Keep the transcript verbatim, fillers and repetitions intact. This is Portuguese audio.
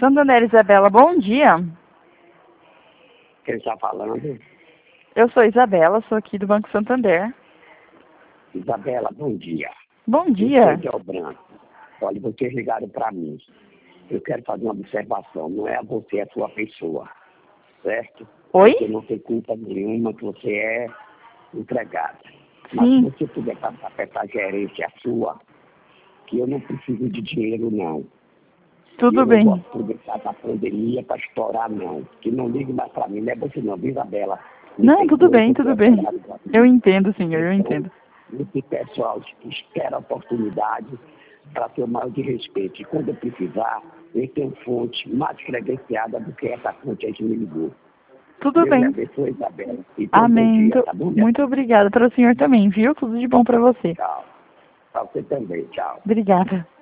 Santander, Isabela, bom dia. Quem está falando? Eu sou Isabela, sou aqui do Banco Santander. Isabela, bom dia. Bom dia. Eu sou o Branco. Olha, vocês ligaram para mim. Eu quero fazer uma observação. Não é a você, é a sua pessoa. Certo? Oi? Porque não tem culpa nenhuma que você é empregada. Sim. Mas se você puder passar para essa gerência sua, que eu não preciso de dinheiro, não. Tudo eu bem. não gosto de aproveitar da pandemia para estourar, não. Que não ligue mais para mim, não é você não, viu, Isabela? Não, tudo bem, tudo bem. Eu entendo, senhor, eu entendo. Esse pessoal espera a oportunidade para ter o maior de respeito. E quando eu precisar, eu tenho fonte mais credenciada do que essa fonte aí que me ligou. Tudo Deus bem. abençoe, Isabela. E Amém. dia, tá bom, Muito obrigada para o senhor também, viu? Tudo de bom para você. Tchau. Para você também, tchau. Obrigada.